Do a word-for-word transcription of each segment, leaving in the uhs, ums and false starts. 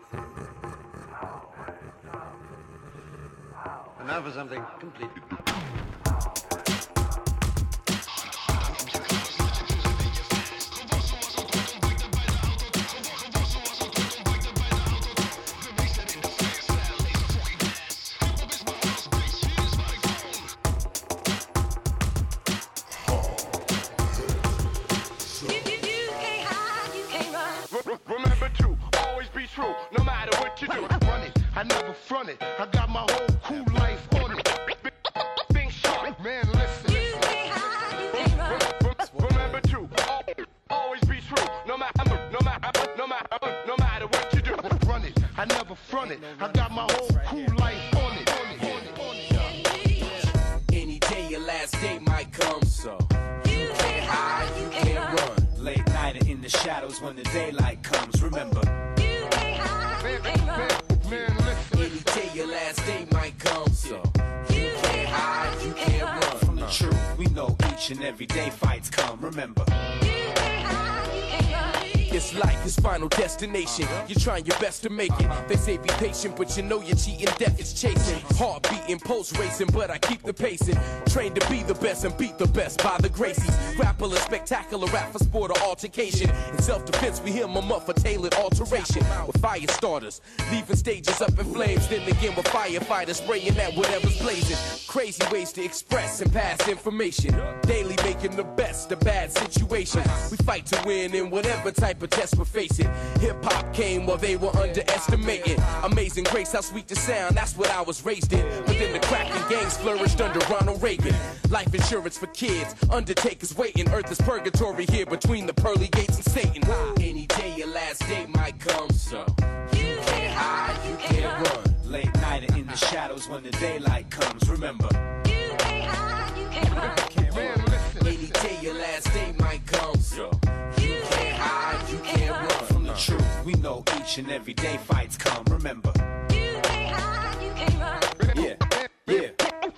And now for something completely... Remember to always be true, no matter what you do. Run it, I never front it. I got my whole cool life on it. Think sharp, man, listen. Remember to always be true, no matter, no matter, no matter, no matter what you do. Run it, I never front it. I got my whole cool life on it. Any day your last day might come, so you can't hide, you can't run. Late night or in the shadows when the daylight comes. Remember, you can't hide, you can't run. Man, listen. Any day your last day might come, so you can't hide, you can't run from the truth. We know each and every day fights come. Remember, you can't hide, you can't run. It's life, it's final destination. You're trying your best to make it. They say be patient, but you know you're cheating. Death is chasing. Heart beating, pulse racing, but I keep the pacing. Trained to be the best and beat the best by the Gracies. Grapple a spectacular rap for sport or altercation. In self-defense, we hear my muff a tailored alteration. With fire starters, leaving stages up in flames. Then again with firefighters spraying at whatever's blazing. Crazy ways to express and pass information. Daily making the best of bad situations. We fight to win in whatever type of test we're facing. Hip-hop came while they were underestimating. Amazing grace, how sweet the sound, that's what I was raised in. But then the cracking gangs flourished under Ronald Reagan. Life insurance for kids, undertakers waiting. Earth is purgatory here between the pearly gates and Satan. Any day your last day might come, so you can't hide, you can't run. Late night or in the shadows when the daylight comes. Remember, you can't hide, you can't run. Any day your last day might come, so you can't hide, you can't run from the truth. We know each and every day fights come. Remember, you can't hide, you can't run. Yeah, yeah.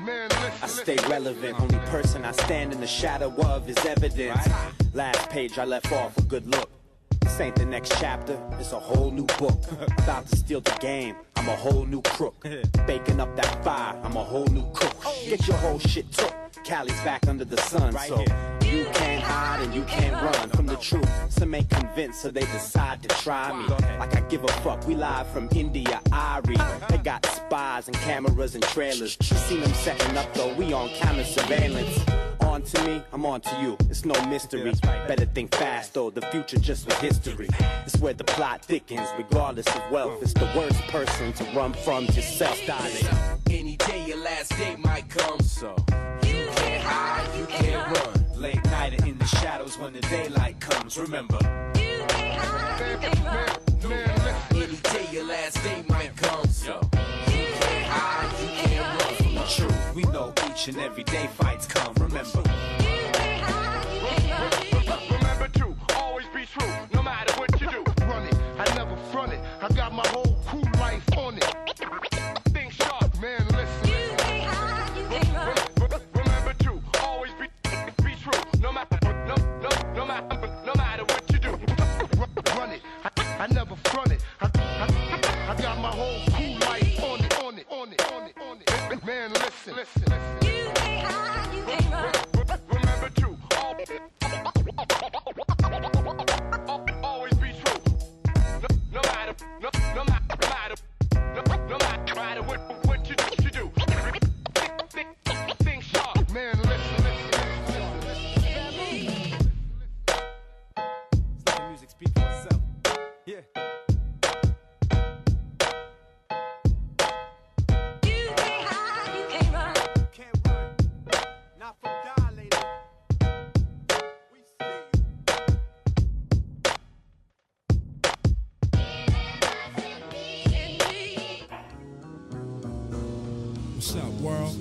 I stay relevant. Only person I stand in the shadow of is evidence. Last page I left off a good look. This ain't the next chapter, it's a whole new book. About to steal the game, I'm a whole new crook. Baking up that fire, I'm a whole new cook. Get your whole shit took. Cali's back under the sun, so you can't hide and you can't run from the truth. Some ain't convinced, so they decide to try me. Like I give a fuck, we live from India, Irie. They got spies and cameras and trailers. You seen them setting up though, we on camera surveillance. On to me, I'm on to you, it's no mystery. Better think fast though, the future just was history. It's where the plot thickens, regardless of wealth. It's the worst person to run from yourself, darling. Any day your last day might come, so you can't hide, you can't run. Late night or in the shadows when the daylight comes. Remember, you can't hide, you can't run. Any day your last day might come, so you can't hide, you can't run from the truth. We know each and every day fights come. Remember, you can't hide, you can't run. Remember to always be true, no matter what you do. Run it, I never front it. I got my whole cool life on it. Think sharp, man, listen. You can't hide, you can't run. Remember to always be be true, no matter no no no matter no matter what you do. Run it, I, I never front it. I, I, I got my whole cool life on it, on it, on it, on it, on it. Man, listen, listen, listen. You can't hide, you can't run. Remember to always be true, no, no matter no no matter matter no, no matter matter what what you you do. Think, think, think sharp, man. Listen, listen, listen, listen. Let the music speak for itself. Yeah. You can't hide, you can't run. Can't run, not from God, lady. We see What's up, world?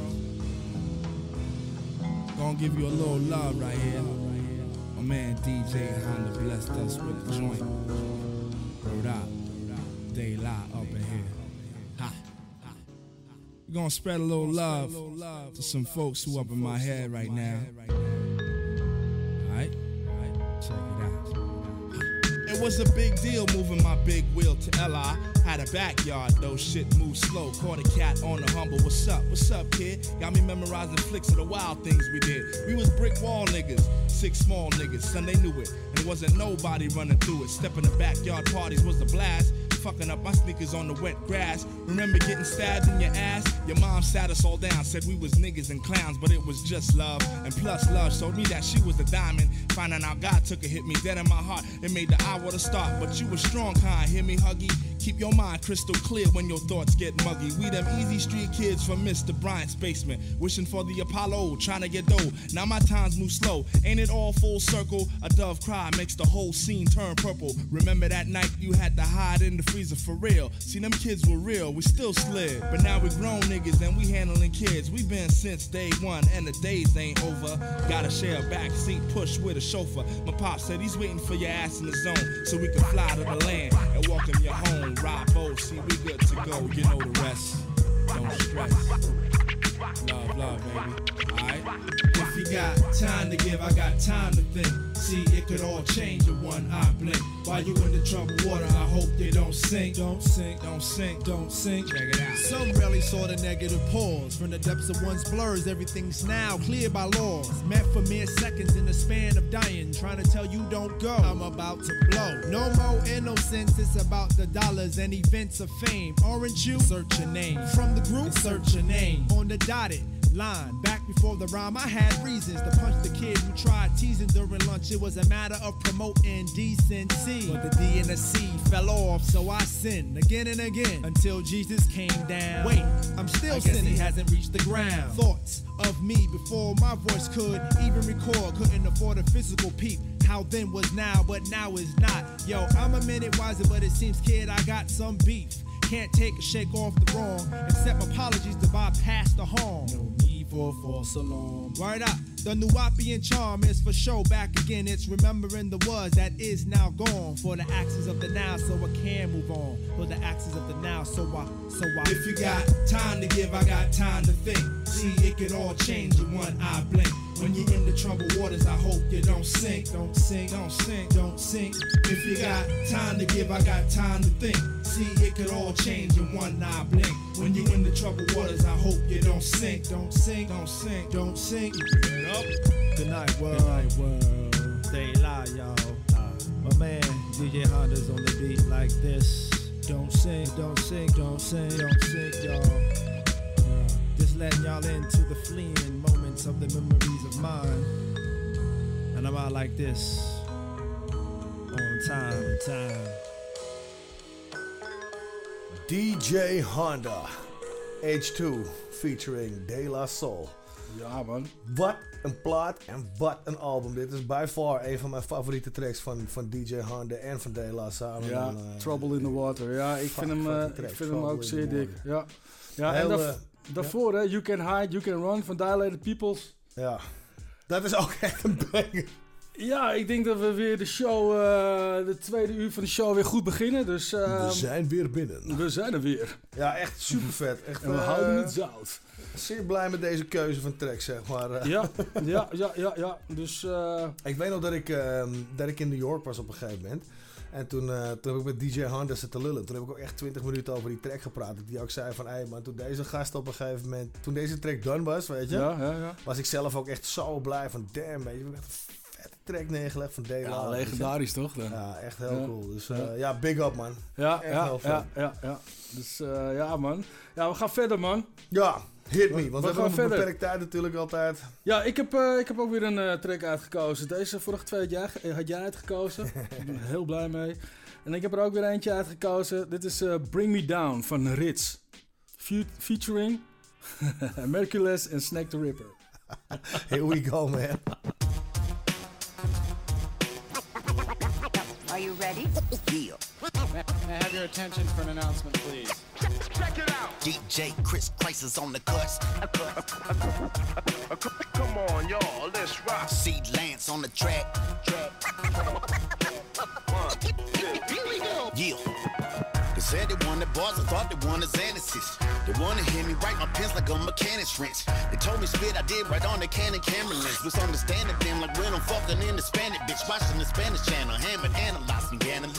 Gonna give you a little love right here. My man D J Honda blessed us with the joint. Word up. They lie up in here. Ha. We're gonna spread a little love to some folks who up in my head right now. Alright? Check it out. It was a big deal moving my big wheel to L I. Had a backyard though, shit moved slow. Caught a cat on the humble. What's up? What's up, kid? Got me memorizing flicks of the wild things we did. We was brick wall niggas, six small niggas. Son, they knew it. And wasn't nobody running through it. Stepping to backyard parties was the blast. Fucking up my sneakers on the wet grass. Remember getting stabbed in your ass? Your mom sat us all down, said we was niggas and clowns, but it was just love. And plus love showed me that she was a diamond. Finding out God took a hit me dead in my heart. It made the hour to start, but you was strong kind. Hear me, Huggy? Keep your mind crystal clear when your thoughts get muggy. We them easy street kids from Mister Bryant's basement, wishing for the Apollo, trying to get dough. Now my times move slow. Ain't it all full circle? A dove cry makes the whole scene turn purple. Remember that night you had to hide in the freezer for real. See, them kids were real, we still slid. But now we grown niggas and we handling kids. We been since day one and the days ain't over. Gotta share a backseat push with a chauffeur. My pop said he's waiting for your ass in the zone so we can fly to the land and welcome you home. Ride boat, see we good to go. You know the rest. Don't stress. Love, love, baby. Alright? If you got time to give, I got time to think. See, it could all change in one eye blink. While you in the troubled water, I hope they don't sink. Don't sink, don't sink, don't sink. Check it out. Some rarely saw the negative pause. From the depths of one's blurs, everything's now clear by laws. Meant for mere seconds in the span of dying. Trying to tell you don't go, I'm about to blow. No more innocence, it's about the dollars and events of fame. Aren't you? Search your name. From the group, search your name. On the dotted line, back before the rhyme, I had reasons to punch the kid who tried teasing during lunch. It was a matter of promoting decency, but the D and the C fell off, so I sinned again and again until Jesus came down. Wait, I'm still I sinning. He hasn't reached the ground. Thoughts of me before my voice could even record, couldn't afford a physical peep. How then was now, but now is not. Yo, I'm a minute wiser, but it seems, kid, I got some beef. Can't take a shake off the wrong, accept apologies to bypass the harm. No need for false alarm. Right up, the Nuwapian charm is for show back again. It's remembering the was that is now gone. For the axis of the now, so I can move on. For the axis of the now, so I, so I. If you got time to give, I got time to think. See, it could all change in one eye blink. When you're in the troubled waters, I hope you don't sink. Don't sink, don't sink, don't sink. If you got time to give, I got time to think. See, it could all change in one eye blink. When you're in the troubled waters, I hope you don't sink. Don't sink, don't sink, don't sink. Get up. Good night, world. Good night, world. Stay live, y'all. Uh, my man, D J Honda's on the beat like this. Don't sink, don't sink, don't sink, don't sink, y'all. Just letting y'all into the fleeing moments of the memories of mine. And I'm out like this. On time, time. D J Honda. H two featuring De La Soul. Ja, man. Wat een plaat en wat een album. Dit is by far een van mijn favoriete tracks van, van D J Honda en van De La samen. Ja, en, uh, Trouble in the Water. Ja, ik vind hem, uh, ik vind hem ook zeer dik. Ja, ja Heel, en da- uh, daarvoor, ja. hè, You Can Hide, You Can Run van Dilated Peoples. Ja, dat is ook echt een banger. Ja, ik denk dat we weer de show, uh, de tweede uur van de show weer goed beginnen. Dus, uh, we zijn weer binnen. We zijn er weer. Ja, echt super vet. Echt, en we uh, houden het zout. Zeer blij met deze keuze van track, zeg maar. Uh. Ja, ja, ja, ja, ja. Dus, uh... ik weet nog dat ik, uh, dat ik in New York was op een gegeven moment. En toen, uh, toen heb ik met D J Honda zitten lullen. Toen heb ik ook echt twintig minuten over die track gepraat. Die ook zei van, hé hey man, toen deze gast op een gegeven moment... Toen deze track done was, weet je. Ja, ja, ja. Was ik zelf ook echt zo blij van, damn, weet je. We hebben echt een vette track neergelegd van De La. Ja, legendarisch toch? Dan? Ja, echt heel ja. cool. Dus uh, ja. ja, big up man. Ja, echt ja, heel ja, ja, ja. Dus uh, ja man. Ja, we gaan verder man. Ja. Hit me, want we, we hebben nog een beperkt tijd natuurlijk altijd. Ja, ik heb, uh, ik heb ook weer een uh, track uitgekozen. Deze vorige twee had jij, had jij uitgekozen. Ik ben er heel blij mee. En ik heb er ook weer eentje uitgekozen. Dit is uh, Bring Me Down van Ritz. Fe- featuring Merciless en Snack the Ripper. Here we go, man. Are you ready? Yeah. May I have your attention for an announcement, please? Check it out. D J Chris Christ is on the cuts. Come on, y'all, let's rock. See Lance on the track. Yeah. They said they wanted bars, I thought they wanted Xanasis. They wanna hear me write my pens like a mechanic's wrench. They told me spit, I did right on the Canon camera lens. Was understanding them like when I'm fucking in the Spanish bitch. Watching the Spanish channel, hammered, analyzing,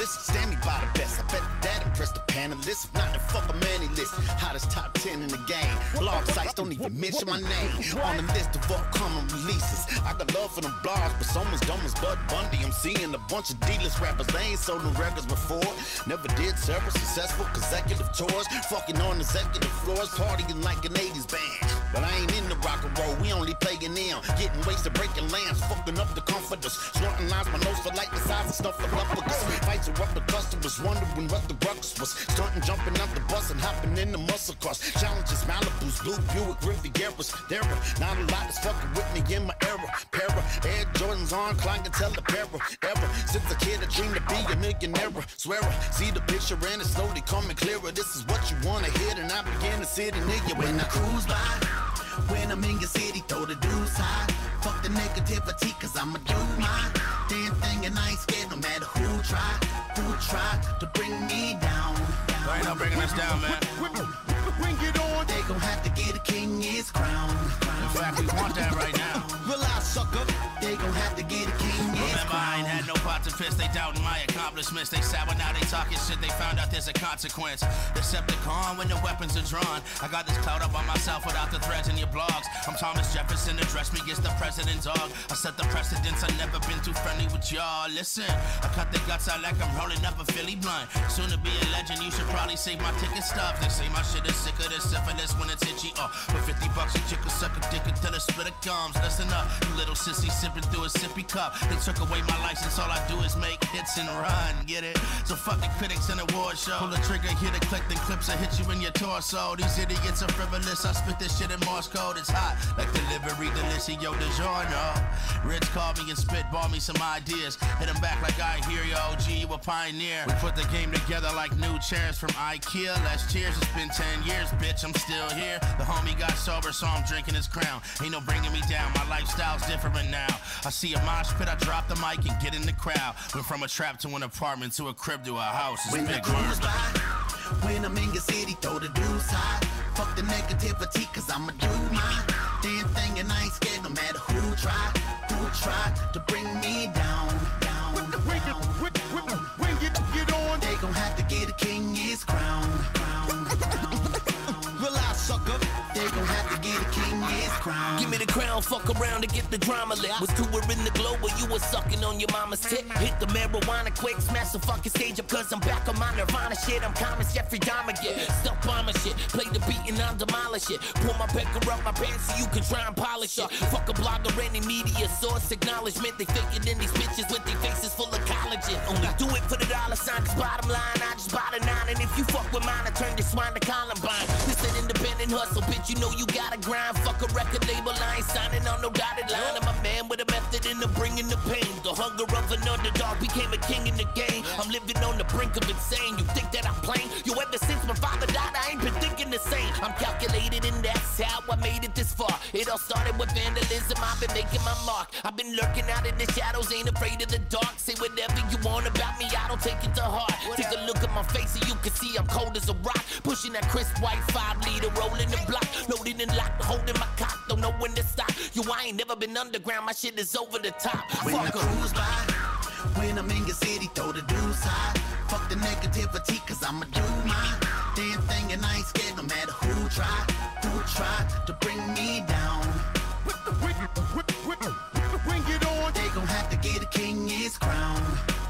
list. Stand me by the best. I bet that impressed the panelists. If not, then fuck a Manny list. Hottest top ten in the game. Blog sites don't even mention my name on the list of upcoming releases. I got love for them blogs, but some as dumb as Bud Bundy. I'm seeing a bunch of D-list rappers. They ain't sold no records before. Never did several successful consecutive tours. Fucking on executive floors, partying like an eighties band. But I ain't in the rock and roll, we only playing now. Getting wasted, breaking lamps, fucking up the comforters. Snorting lines, my nose for like the size of stuff of uppercuts. Fights are up the customers, wondering what the ruckus was. Starting jumping out the bus and hopping in the muscle cars. Challenges, Malibu's, Blue Buick, Rivieras. There are not a lot that's fucking with me in my era. Para, Air Jordans on, clientele the para. Ever since a kid, I dreamed to be a millionaire. Swear I see the picture and it's slowly coming clearer. This is what you wanna hear, and I begin to sit in near you. When I cruise by, when I'm in your city, throw the deuce high. Fuck the negativity, cause I'ma do my damn thing and I ain't scared no matter who try, who try to bring me down. down. There ain't no bringing us down, man. Bring it on. They gon' have to get a king his crown. In fact, we want that right now. Relax, sucker. They gon' have to get a king his Remember, crown. I ain't had no pot to piss. They doubting my accomplishments. They sad when now they talking shit. They found out there's a consequence. Decepticon when the weapons are drawn. I got this cloud up on myself without the threads in your blogs. I'm Thomas Jefferson, address me as the president dog. I set the precedence. I've never been too friendly with y'all. Listen, I cut the guts out like I'm rolling up a Philly blunt. Soon to be a legend. You should probably save my ticket stubs. They say my shit is sicker than syphilis when it's itchy. Oh, for fifty bucks a chick will suck a dick until the spit it comes. Listen up, you little sissy sipping through a sippy cup. They took away my license. All I do is make hits and run. Get it? So fuck the critics and award show. Pull the trigger, hit a click, then clips. I hit you in your torso. These idiots are frivolous. I spit this shit in Morse code. It's hot like delivery delicioso DiGiorno. Rich called me and spitball me some ideas. Hit him back like I hear you, O G, you a pioneer. We put the game together like new chairs from IKEA. Last cheers, it's been ten years, bitch, I'm still here. The homie got sober, so I'm drinking his crown. Ain't no bringing me down, my lifestyle's different now. I see a mosh pit, I drop the mic and get in the crowd. Went from a trap to an apartment to a crib to a house. It's when big I cruise work. by, when I'm in your city, throw the deuce high. Fuck the negativity, cause I'ma do my damn thing and I ain't scared no matter who try, who try to bring me down, down, Bring it, down. bring it, bring it, get on. They gon' have to get a king his crown, crown, crown. Relax, sucker. They gon' have to get a king his crown. Give me the crown, fuck around and get the drama lit. Was touring the globe where you was sucking on your mama's tit. Hit the marijuana quick, smash the fucking stage up, cause I'm back on my Nirvana shit. I'm calm as Jeffrey Dahmer get. Stuff bomber shit, play the beat and I'll demolish it. Pull my pecker up my pants so you can try and polish it. Fuck a blogger, any media source, acknowledgement. They faking in these bitches with their faces full of collagen. Only do it for the dollar sign, cause bottom line, I just bought a nine. And if you fuck with mine, I turn your swine to Columbine. This an independent hustle, bitch, you know you gotta grind. Fuck a record label, I ain't signing on no dotted line. I'm a man with a method in the bringing the pain. The hunger of an underdog became a king in the game. I'm living on the brink of insane. You think that I'm playing? Yo, ever since my father died, I ain't been thinking the same. I'm calculated and that's how I made it this far. It all started with vandalism, I've been making my mark. I've been lurking out in the shadows, ain't afraid of the dark. Say whatever you want about me, I don't take it to heart. Take a look at my face and you can see I'm cold as a rock. Pushing that crisp white five liter, rolling the block. Loaded and locked, holding my cock, don't know when to stop. Yo, I ain't never been underground, my shit is over the top. When I Fuck 'em. cruise by, when I'm in your city, throw the deuce high. Fuck the negativity, cause I'ma do my damn thing and I ain't scared no matter who try, who try to bring me down. Bring it, bring it on. They gon' have to get a king his crown.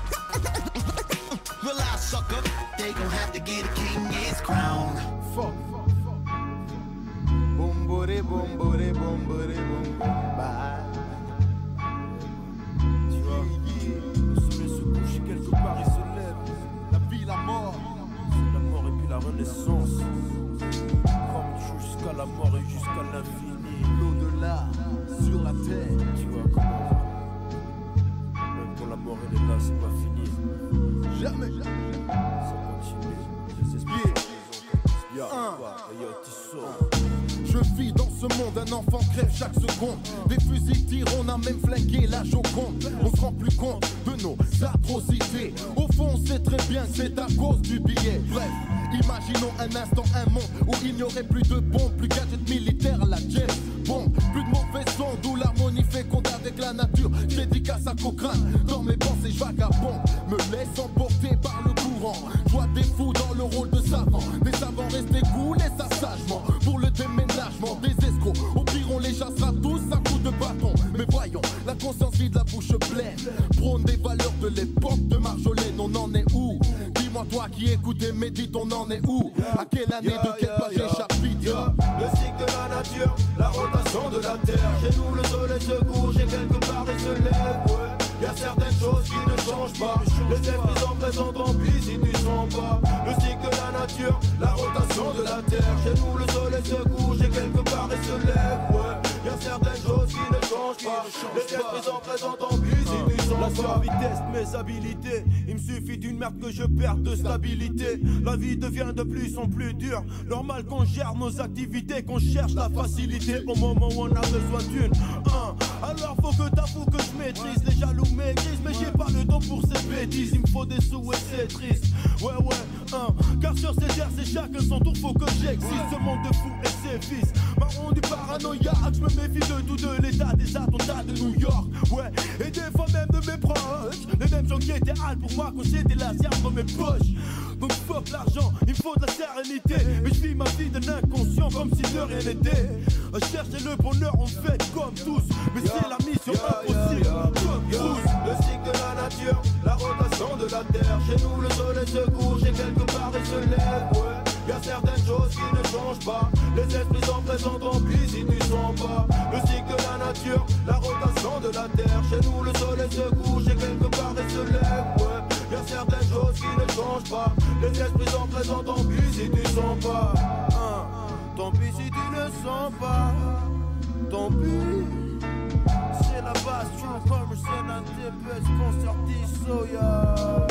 Relax, sucker. They gon' have to get a king his crown. Fuck. Boom, booty, boom, booty, boom, booty, boom, bye. Tu vois, le soleil se couche quelque part et se lève. La vie, la mort, c'est la mort et puis la renaissance. Comme jusqu'à la mort et jusqu'à l'infini. L'au-delà, sur la terre. Tu vois comment? Même quand la mort elle est là, c'est pas fini. Jamais, jamais. Ça continue. Les esprits yeah. Je vis dans ce monde, un enfant crève chaque seconde. Des fusils tirent, on a même flingué la Joconde. On se rend plus compte de nos atrocités. Au fond, on sait très bien que c'est à cause du billet. Bref, imaginons un instant un monde où il n'y aurait plus de bombes, plus gadgets militaires à la James Bond. Plus de mauvais sons, d'où l'harmonie féconde avec la nature. Dédicace à Cochrane, dans mes pensées je vagabonde. Me laisse emporter par l'époque de Marjolaine, on en est où? Dis-moi toi qui écoutes et médite, on en est où? À quelle année, de quelle page et chapitre? Le cycle de la nature, la rotation de la terre. Chez nous le soleil se couche et quelque part il se lève, ouais. Y'a certaines choses qui ne changent pas. Les esprits sont présents, tant pis si tu sens pas. Le cycle de la nature, la rotation de la terre. Chez nous le soleil se couche et quelque part il se lève, ouais. Y'a certaines choses qui ne changent pas. Les esprits sont présents, tant pis si tu sens pas. La survie teste mes habilités. Il me suffit d'une merde que je perde de stabilité. La vie devient de plus en plus dure. Normal qu'on gère nos activités, qu'on cherche la facilité au moment où on a besoin d'une. Hein. Alors faut que t'avoues que je maîtrise. Les jaloux maigrisent, mais j'ai pas le temps pour ces bêtises. Il me faut des sous et c'est triste. Ouais ouais, hein. Car sur ces terres c'est chacun son tour, faut que j'existe. Ce monde de fous et ses fils m'a rendu paranoïaque. Je me méfie de tout, de l'état des attentats de New York. Ouais, et des fois même de mes proches. Les mêmes gens qui étaient hal pour moi quand j'étais laser dans mes poches. Donc fuck l'argent, il me faut de la sérénité. Mais je vis ma vie d'un inconscient comme si de rien n'était. Chercher le bonheur on fait comme tous. Mais c'est la mission impossible comme tous. Le cycle de la nature, la rotation de la terre. Chez nous le soleil se couche et quelque part il se lève, ouais. Y'a certaines choses qui ne changent pas. Les esprits sont présents, tant pis si tu sens pas. Le cycle de la nature, la rotation de la terre. Chez nous le soleil se couche et quelque part il se lève, ouais. Y'a certaines choses qui ne changent pas. Les esprits sont présents, tant pis si tu sens pas. Hein. Tant pis si tu ne sens pas. Tant pis. C'est la base, true commerce and un T P S concerti soya.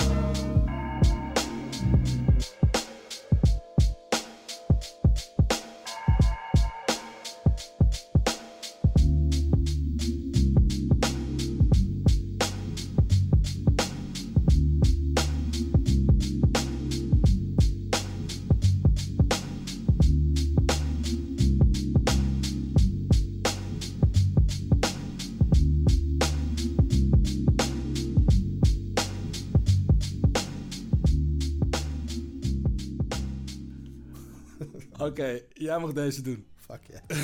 Oké, okay, jij mag deze doen. Fuck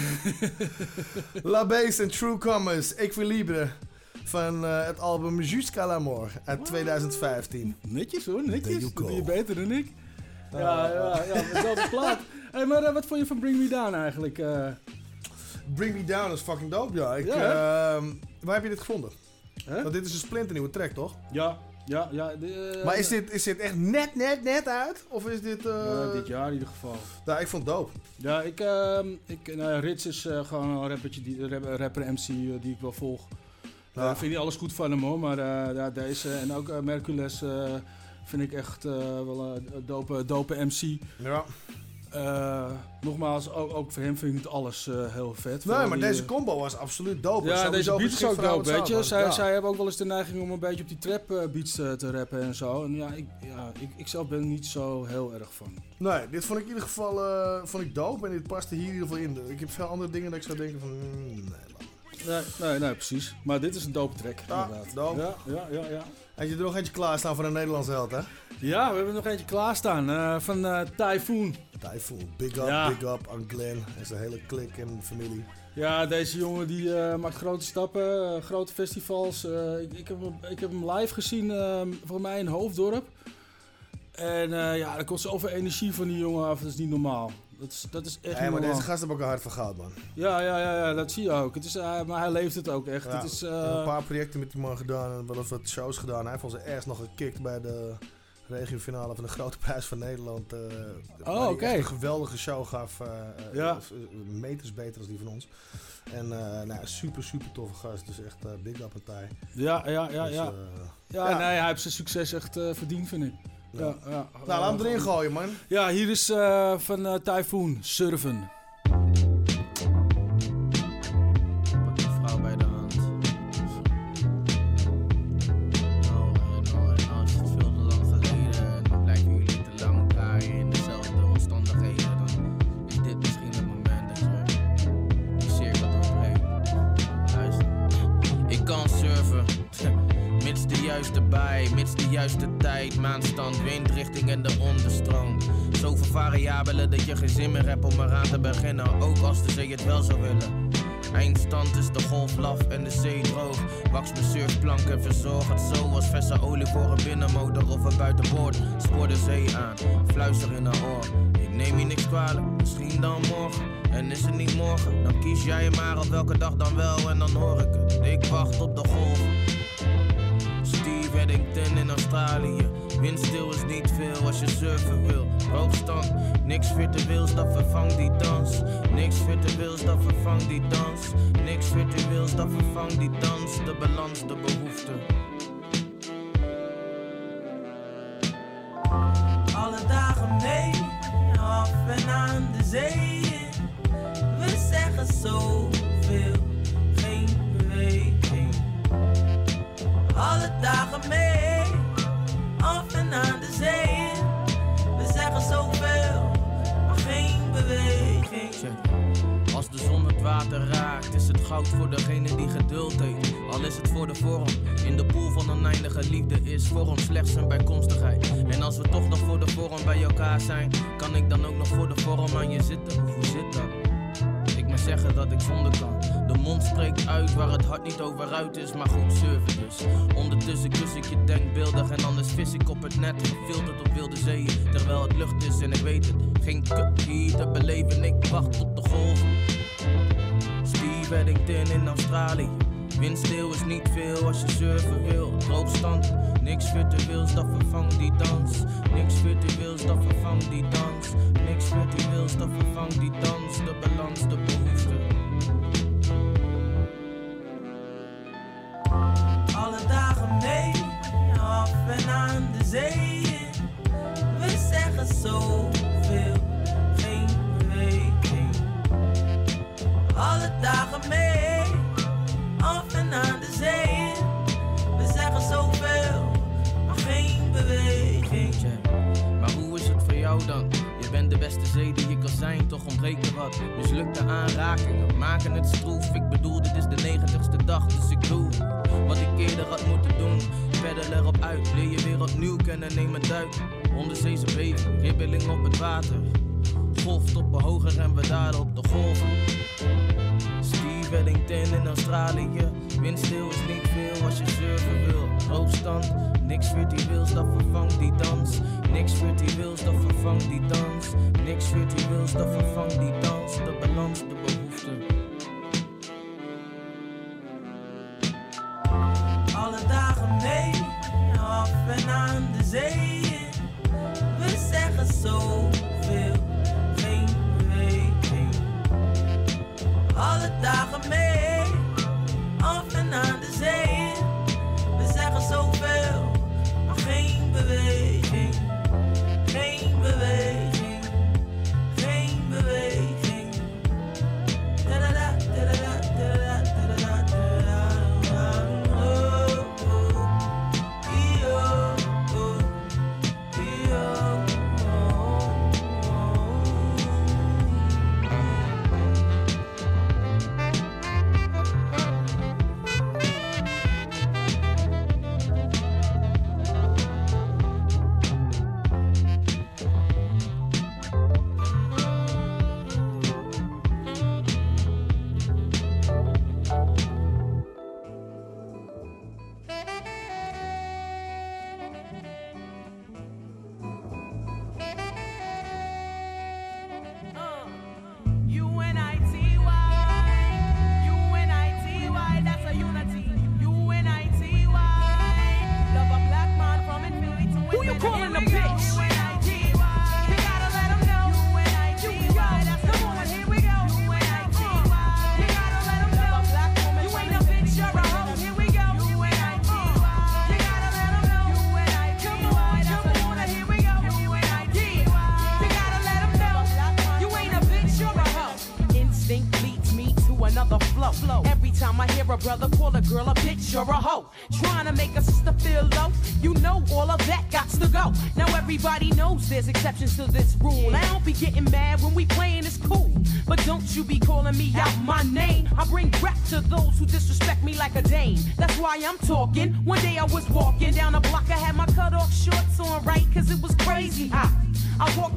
yeah. La Bass en True Commerce, Equilibre. Van uh, het album Jusqu'à la mort uit twintig vijftien. Netjes hoor, netjes. Dat doe je beter dan ik. Uh, ja, ja, ja, dezelfde plaat. Hey, maar uh, wat vond je van Bring Me Down eigenlijk? Uh... Bring Me Down is fucking dope, ja. Ik, ja uh, waar heb je dit gevonden? Huh? Want dit is een splinternieuwe track, toch? Ja. Ja, ja. De, uh, maar is dit, is dit echt net, net, net uit? Of is dit... Uh... Uh, dit jaar in ieder geval. Ja, ik vond het dope. Ja, ik... Uh, ik nou, Rits is uh, gewoon een rappertje, die, rapper M C uh, die ik wel volg. Ik ja. uh, vind niet alles goed van hem hoor, maar uh, ja, deze en ook uh, Merkules uh, vind ik echt uh, wel een dope, dope M C. Ja. Uh, nogmaals, ook, ook voor hem vind ik niet alles uh, heel vet. Nee, maar die, deze combo was absoluut dope. Ja, deze beat is ook dope, weet je. Zij, ja. zij hebben ook wel eens de neiging om een beetje op die trap uh, beats uh, te rappen en zo. En ja, ik, ja ik, ik zelf ben er niet zo heel erg van. Nee, dit vond ik in ieder geval uh, vond ik dope en dit paste hier in ieder geval in. Ik heb veel andere dingen dat ik zou denken van... Mm, nee, nee, nee, nee, precies. Maar dit is een dope track, ja, inderdaad. Dope. Ja, ja, ja, ja. Had je er nog eentje klaarstaan voor een Nederlandse held, hè? Ja, we hebben nog eentje klaarstaan. Uh, van uh, Typhoon. Typhoon. Big up, ja. big up aan Glenn en zijn hele klik en familie. Ja, deze jongen die uh, maakt grote stappen, uh, grote festivals. Uh, ik, ik, heb hem, ik heb hem live gezien, uh, voor mij in Hoofddorp. En uh, ja, er komt zoveel energie van die jongen af, dat is niet normaal. Dat is, dat is echt ja, maar normaal. deze gast heeft ook een hart van goud, man. Ja, ja, ja, ja, dat zie je ook. Het is, uh, maar hij leeft het ook echt. Ja, het is, uh... een paar projecten met die man gedaan en wel eens wat shows gedaan. Hij heeft ons ergens nog gekikt bij de regiofinale van de Grote Prijs van Nederland. Uh, oh, oké. Okay. Een geweldige show gaf. Uh, ja. uh, meters beter dan die van ons. En uh, nou, super, super toffe gast. Dus echt uh, big up en Ty. Ja, ja, ja. Dus, ja. Uh, ja, ja. Nee, hij heeft zijn succes echt uh, verdiend, vind ik. Ja. Ja, ja. Nou, laat hem erin gooien, man. Ja, hier is uh, van uh, Typhoon, Surfen. Pak die vrouw bij de hand. Nou, nou, nou is het veel te lang geleden. En dan blijven jullie te lang draaien in dezelfde omstandigheden. Dan is dit misschien het moment dat je die cirkel doorbreekt. Luister. Ik kan surfen. Mits de juiste bij, mits de juiste tijd, maanstand, windrichting en de onderstroom. Zoveel variabelen dat je geen zin meer hebt om eraan te beginnen, ook als de zee het wel zou willen. Eindstand is de golf laf en de zee droog. Wax mijn surfplank en verzorg het zo als verse olie voor een binnenmotor of een buitenboord. Spoor de zee aan, fluister in haar oor. Ik neem je niks kwalijk, misschien dan morgen. En is het niet morgen, dan kies jij maar op welke dag dan wel en dan hoor ik het. Ik wacht op de golven. Steve Eddington in Australië. Windstil is niet veel als je surfen wil. Hoogstand, niks virtueels dat vervangt die dans. Niks virtueels dat vervangt die dans. Niks virtueels dat vervangt die dans. De balans, de behoefte. Alle dagen mee, af en aan de zee. We zeggen zoveel, geen beweging. Alle dagen mee, af en aan de zee. We zeggen zoveel, maar geen beweging. Als de zon het water raakt, is het goud voor degene die geduld heeft. Al is het voor de vorm, in de pool van oneindige liefde is vorm slechts een bijkomstigheid. En als we toch nog voor de vorm bij elkaar zijn, kan ik dan ook nog voor de vorm aan je zitten? Hoe zit dat? Ik moet zeggen dat ik zonder kan. De mond spreekt uit waar het hart niet over uit is, maar goed surfen dus. Ondertussen kus ik je denkbeeldig en anders vis ik op het net. Gefilterd op wilde zeeën, terwijl het lucht is en ik weet het. Geen kut hier te beleven, ik wacht op de golven. Steve Eddington in Australië. Windstil is niet veel als je surfen wil. Droogstand, niks virtueels dat vervangt die dans. Niks virtueels dat vervangt die dans. Niks virtueels dat vervangt die dans. De balans, de behoefte. Alle dagen mee, af en aan de zee. We zeggen zoveel, geen beweging. Alle dagen mee, af en aan de zee. We zeggen zoveel, maar geen beweging. Maar hoe is het voor jou dan? Je bent de beste zee die je kan zijn, toch ontbreekt er wat. Mislukte aanrakingen maken het stroef. Ik bedoel, dit is de negentigste dag, dus ik doe wat ik eerder had moeten doen. Peddel erop uit, leer je weer opnieuw kennen, neem een duik. Onderzeese beving, ribbeling op het water. Golftoppen hoger en we daar op de golven. Steve Eddington in Australië. Windstil is niet veel als je surfen wil. Droogstand, niks virtueels dat vervangt die dans. Niks virtueels dat vervangt die dans. Niks virtueels dat vervangt die dans. De balans, de behoefte. Alle dagen mee, af en aan de zee. We zeggen zoveel, geen beweging. Alle dagen mee, af en aan de zee. We zeggen zoveel, maar geen beweging. Geen beweging, geen beweging. Da-da-da, da-da-da, da-da-da, da-da-da, da-da-da. Oh, oh, ee-oh, oh, ee-oh, brother, call a girl a bitch or a hoe. Trying to make a sister feel low, you know all of that gots to go. Now everybody knows there's exceptions to this rule. I don't be getting mad when we playing, it's cool. But don't you be calling me out my name. I bring rap to those who disrespect me like a dame. That's why I'm talking. One day I was walking down the block, I had my cut off shorts on right, cause it was crazy hot. I walked past these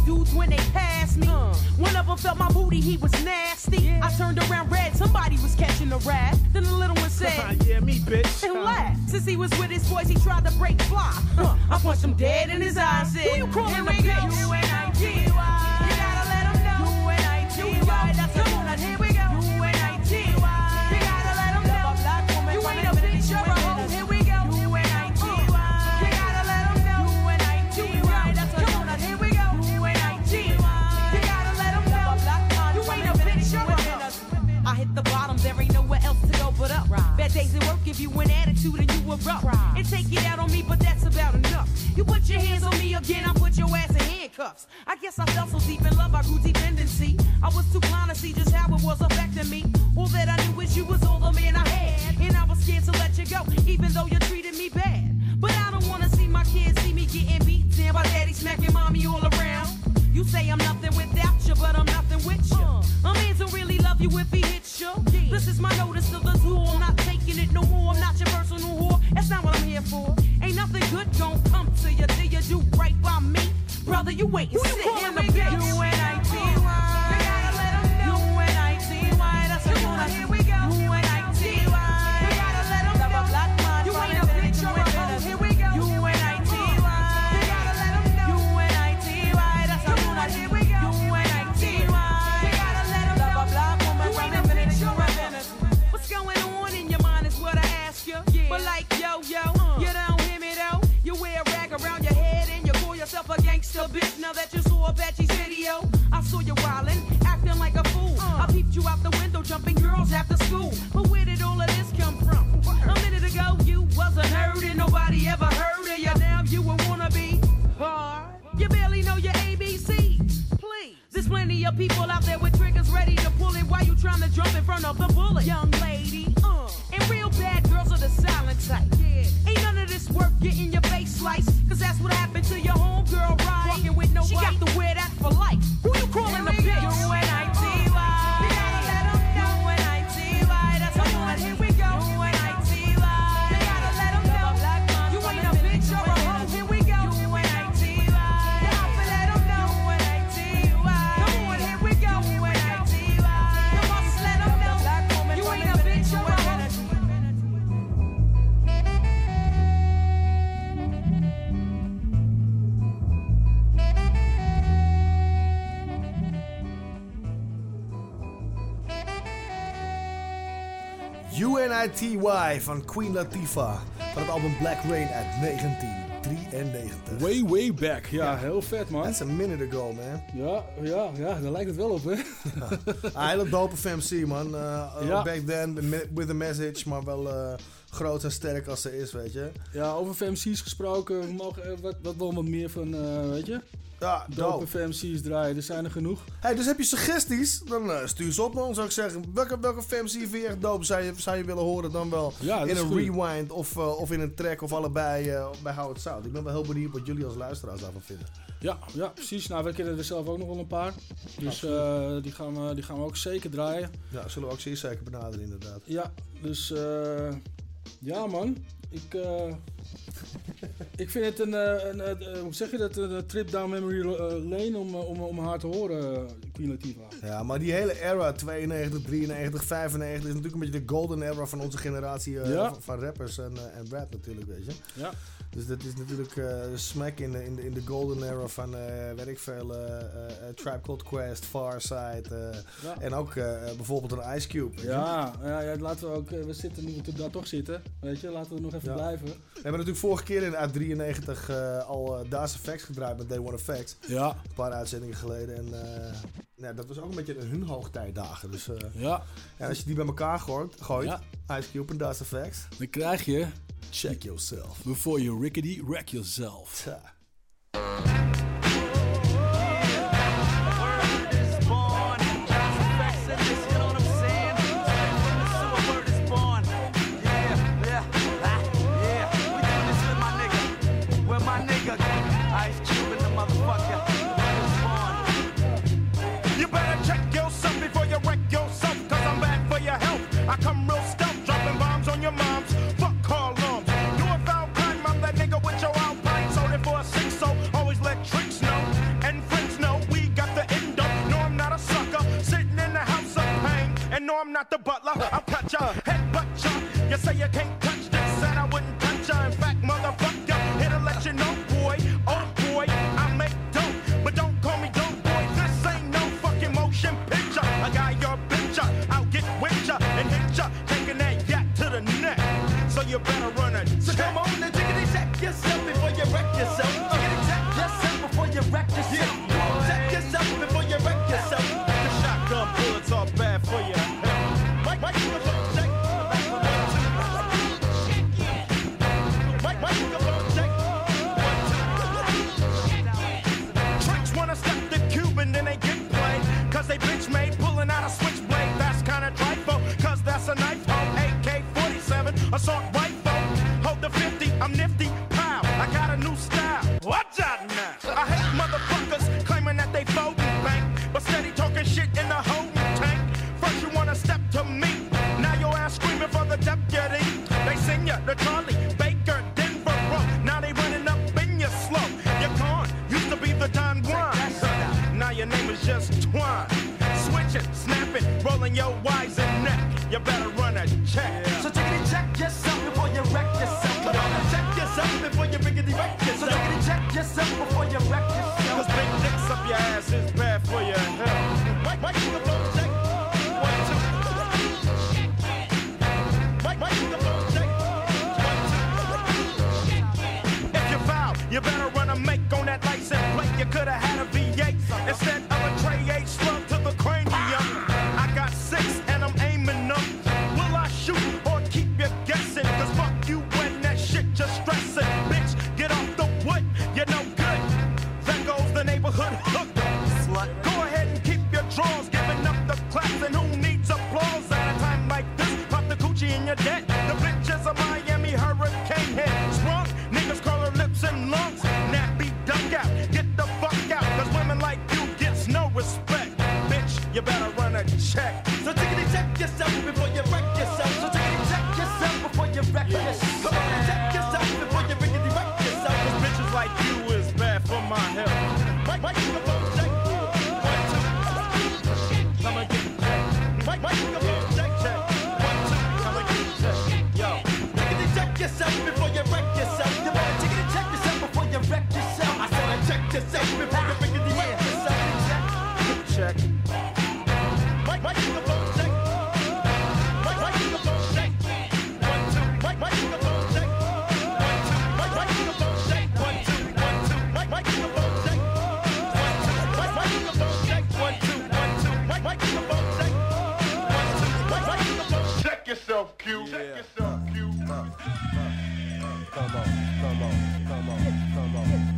dudes when they passed me. Uh. One of them felt my booty, he was nasty. Yeah. I turned around red, somebody was catching a rat. Then the little one said, yeah, me, bitch. And laughed. Since he was with his boys, he tried to break fly. Uh. I punched him dead in his eyes. Said, who you calling a bitch? U N I T Y. You gotta let him know. U N I T Y. That's the one. Here we go. U N I T Y. You gotta let him know. You ain't a bitch, you're a hoe. Here we go. U N I T Y. You gotta let him know. U N I T Y. That's the one. Here we go. U N I T Y. You gotta let him know. You ain't a bitch, you're a hoe. I hit the bottom, there ain't nowhere else to go but up. Right. Bad days at work give you an attitude and you erupt. Right. And take it out on me, but that's about enough. You put your hands on me again, I put your ass in handcuffs. I guess I fell so deep in love, I grew dependency. I was too blind to see just how it was affecting me. All that I knew is you was all the man I had. And I was scared to let you go, even though you treated me bad. But I don't wanna see my kids see me getting beat down by daddy smacking mommy all around. You say I'm nothing without you, but I'm nothing with you. Uh. A man don't really love you if he hits you. Yeah. This is my notice to the zoo. I'm not taking it no more. I'm not your personal whore. That's not what I'm here for. Ain't nothing good gon' come to you till you do right by me. Brother, you wait and sit in the bitch. U N I T Y. You gotta let him know. U N I T Y. That's the one. Here we go. U N I T Y. You gotta let him know. You ain't a bitch, you're a hoe. Here we go. U N I T Y. You gotta let him know. U N I T Y. That's the one. Here we go. U N I T Y. You gotta let him know. You ain't a bitch, you're a hoe. What's going on in your mind is what I ask you. But like yo yo, you don't hear me though. You wear a rag around your head and you call yourself a gangster bitch. Now that you saw Apache's video, I saw you wildin', acting like a fool. Uh. I peeped you out the window, jumping girls after school. But where did all of this come from? A minute ago you wasn't heard and nobody ever heard of you. Now you a wannabe hard. You barely know your A B Cs. Please, there's plenty of people out there with triggers ready to pull it while you trying to jump in front of the bullet. Young lady, uh, and real bad girls are the silent type. Yeah, ain't none of this worth getting your face sliced, cause that's what happened to your homegirl, right? Walking with no, she got to wear that for life. Who you calling a bitch? U N I T Y. You gotta let them know. U N I T Y. That's the one. Here we go. U N I T Y. You gotta let them know. You ain't a bitch, you're a hoe. Here we go. U N I T Y. You have to let them know. U N I T Y. Come on, here we go. U N I T Y. You must let them know. You ain't a bitch, you're a hoe. U N I T Y van Queen Latifah van het album Black Rain uit negentien drieënnegentig. Way, way back. Ja, ja, heel vet, man. That's a minute ago, man. Ja, ja, ja, daar lijkt het wel op, hè. Ja. Hele dope F M C, man. Uh, ja. Back then, with a message, maar wel uh, groot en sterk als ze is, weet je. Ja, over F M C's gesproken, we mogen wat, wat wel wat meer van, uh, weet je. Ja, dope F M C's draaien, er zijn er genoeg. Hey, dus heb je suggesties? Dan uh, stuur ze op, man, zou ik zeggen. Welke, welke F M C vind je echt dope? Zou je, zou je willen horen dan wel ja, in een goed. rewind of, uh, of in een track of allebei uh, bij How It Sound? Ik ben wel heel benieuwd wat jullie als luisteraars daarvan vinden. Ja, ja, precies. Nou, we kennen er zelf ook nog wel een paar. Dus uh, die, gaan we, die gaan we ook zeker draaien. Ja, zullen we ook zeer zeker benaderen, inderdaad. Ja, dus uh, ja, man. Ik, uh, ik vind het een, een, een, een, hoe zeg je dat, een trip down memory lane om, om, om haar te horen, Queen Latifah. Ja, maar die hele era, tweeënnegentig, drieënnegentig, vijfennegentig, is natuurlijk een beetje de golden era van onze generatie uh, ja. van, van rappers en, uh, en rap natuurlijk, weet je. Ja. Dus dat is natuurlijk uh, smack in de, in, de, in de golden era van, uh, weet ik veel, uh, uh, Tribe Called Quest, Pharcyde uh, ja. en ook uh, bijvoorbeeld een Ice Cube. Ja, ja, ja, laten we ook, we zitten nu we daar toch zitten, weet je, laten we nog even ja. blijven. We hebben natuurlijk vorige keer in uit drieënnegentig uh, al uh, Da's Effects gedraaid met Day One Effects. Ja. Een paar uitzendingen geleden en uh, nou, dat was ook een beetje hun hoogtijdagen. Dus uh, ja. ja, als je die bij elkaar gooit, gooit ja. Ice Cube en Da's Effects, dan krijg je Check Yourself Before You Rickety Wreck Yourself. Ja. I come real stumped, dropping bombs on your moms. Fuck call arms. You a foul crime, I'm that nigga with your alpine. Sold it for a six, so always let tricks know. And friends know. I'm not the butler. I'll cut ya, headbutt ya. You say you can't touch this, said I wouldn't touch ya. In fact, motherfucker, here to let you know, boy, oh boy, I make dope, but don't call me dope boy. This ain't no fucking motion picture. I got your picture, I'll get with ya and hit ya, taking that yak to the neck. So you better run it. So come on and jiggity check yourself before you wreck yourself. Jiggity check yourself before you wreck yourself. Check yourself before you wreck yourself. The shotgun bullets are bad for you. Mike, Mike, you go check. Mike, Mike, you go check. Tricks wanna step the Cuban, then they get played. Cause they bitch made pulling out a switchblade. That's kinda trifle, cause that's a knife. Oh, A K forty-seven, assault rifle. Hold the fifty, I'm nifty. Pow, I got a new style. Watch out now. I hate motherfuckers claiming that they folding bank, but steady talking shit in the holding tank. First you wanna step to me, now your ass screaming for the deputy. They send ya the Charlie Baker Denver Road. Now they running up in your slow. Your con used to be the Don Juan. Now your name is just Twine. Switching, snapping, rolling your wise and neck. You better run a check. Yeah. So jiggity check yourself before you wreck yourself. Come on and check yourself before you riggedy wreck yourself. So jiggity check yourself before you wreck yourself. Cause big dicks up your ass is bad for your health. Mike, Mike, you go check. One, two. Mike, Mike, you go check. One, two. If you foul, you better run a make on that license plate. You could've had a V eight instead of a Trey eight slug to the cranium. I got six and I'm aiming up. Will I shoot or keep you guessing? Cause fuck you when that shit just stressing. Bitch, get off the wood, you're no good. There goes the neighborhood hooker. Slut. Go ahead and keep your drawers, giving up the claps. And who needs applause at a time like this? Pop the coochie in your debt. The bitch is a Miami hurricane head. Sprung, niggas call her lips and lungs. Nappy duck out, get the fuck out. Cause women like you gets no respect. Bitch, you better run a check. So jiggity check yourself before you wreck yourself. So jiggity check yourself before you wreck yourself. Come on and check yourself before you riggedy wreck yourself. Cause bitches like you is bad for my health. Mike, Mike, you go check. One, two. I'ma get the check. Mike, Mike, you go check, check. One, two. I'ma get the check. Yo. Jiggity check yourself before you wreck yourself. You wanna jiggity check yourself before you wreck yourself. I said check yourself before you riggedy wreck yourself. Check. Mike, Mike, you go check. Mike, Mike, you go check. One, two. Mike, Mike, you go check. One, two. Mike, Mike, you go check. One, two. One, two. Mike, Mike, you go check. One, two. Mike, Mike, you go check. One, two. One, two. Mike, Mike, you go check. One, two. Mike, Mike, you go check yourself, Q. Check yourself, Q. Come on, come on, come on, come on.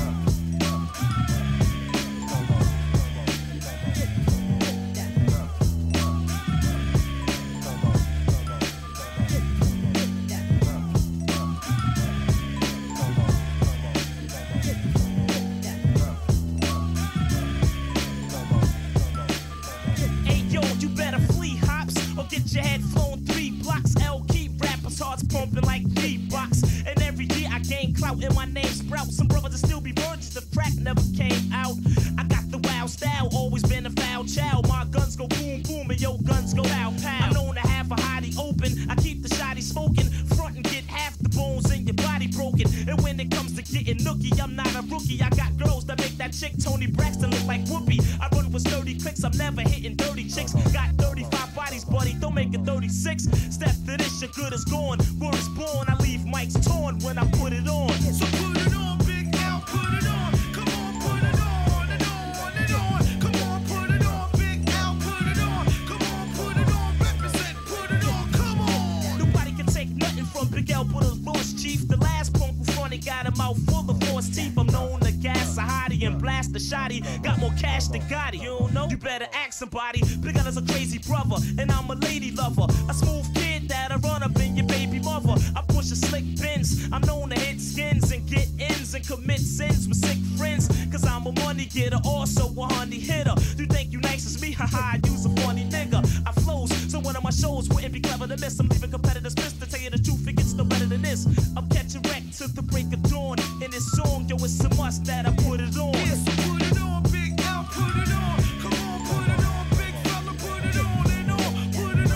Hey yo, you better flee hops or get your head flown three blocks. L keep rappers hearts pumping like Reeboks. And every year I gain clout and my name sprout. Some brothers will still be virgins if crack never came out. I got the wild style, always been a foul child. My guns go boom boom and your guns go pow pow. I'm known to have a hottie open. I keep the shotty smoking. Front and get half the bones in your body broken. And when it comes to getting nookie, I'm not a rookie. I got girls that make that chick Tony Braxton look like Whoopi. I run with sturdy clicks, I'm never hitting dirty chicks. Got thirty-five bodies, buddy, don't make it thirty-six. Step to this, your good is gone. Word is born, I leave mics torn when I put it on. So put it on, Big L, put it on. Come on, put it on and on and on. Come on, put it on, Big L, put it on. Come on, put it on, represent, put it on, come on. Nobody can take nothing from Big L, put a voice chief. The last punk who fronted got a mouth full of force teeth. I'm known to gas a hottie and blast a shotty. Got more cash than Gotti, you don't know? You better ask somebody. Big L is a crazy brother, and I'm a lady lover. A smooth kid that'll run up in your baby mother. I push a slick Benz. I'm known to hit skins and get ins and commit sins with sick friends. Cause I'm a money getter, also a honey hitter. You think you nice as me? Haha, I use a funny nigga. I flows, so one of my shows wouldn't be clever to miss. I'm leaving competitors pissed. To tell you the truth, it gets no better than this. I'm catching wreck to the break of dawn. In this song, yo, it's a must that I put it on. Yeah, so put it on, Big L, put it on. Come on, put it on, big fella, put it on and on. Put it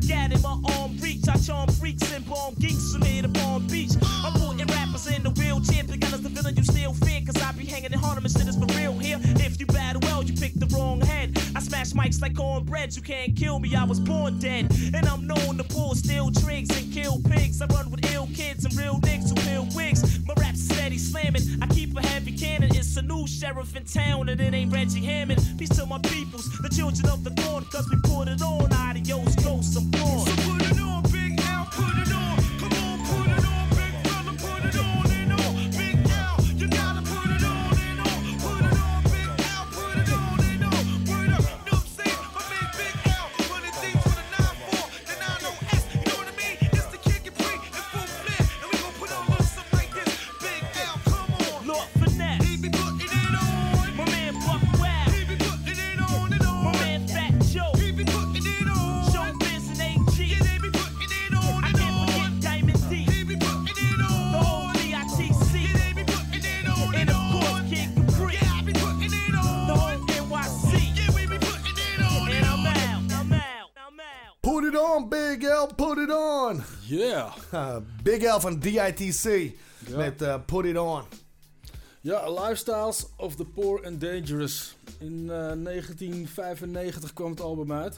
gat in my arm reach. I charm freaks and bomb geeks from here to Palm Beach. I'm putting rappers in the wheelchair because the villain you still fear. Cause I be hanging in Harlem and shit is for real here. If you battle well, you pick the wrong head. I smash mics like cornbread. You can't kill me, I was born dead. And I'm known to pull steel tricks and kill pigs. I run with ill kids and real niggas who peel wigs. My rap's steady slamming. I keep a heavy cannon. It's a new sheriff in town and it ain't Reggie Hammond. Peace to my peoples, the children of the corn. Cause we put it on, adios, ghosts, I'm gone. So put it on, Big Al, put it on. Come on, put it on, big brother, put it on and on. Big Al, you gotta put it on and on. Put it on, Big Al, put it on and on. Word up, know what I'm saying? My man Big Al, put it deep for the nine four, the nine oh S, you know what I mean? It's the kick and pre, and full flare, and we gon' put on a little something like this. Big Al, come on. Lord Finesse, he be putting it on. My man Buck Wild, he be putting it on and on. My man Fat Joe, he be putting it on. Showbiz and A G, yeah, they be putting it on and on. I can't forget Diamond D, he be putting it on. The whole D I T C, yeah, they be putting it on and, and of course Kid Capri, yeah, I be putting it on. The whole N Y C, yeah, we be putting it on and, and I'm out, I'm out, I'm out. Put it on, Big L, put it on. Yeah. Uh, Big L van D I T C Ja. met uh, Put It On. Ja, Lifestyles of the Poor and Dangerous. In uh, negentien vijfennegentig kwam het album uit.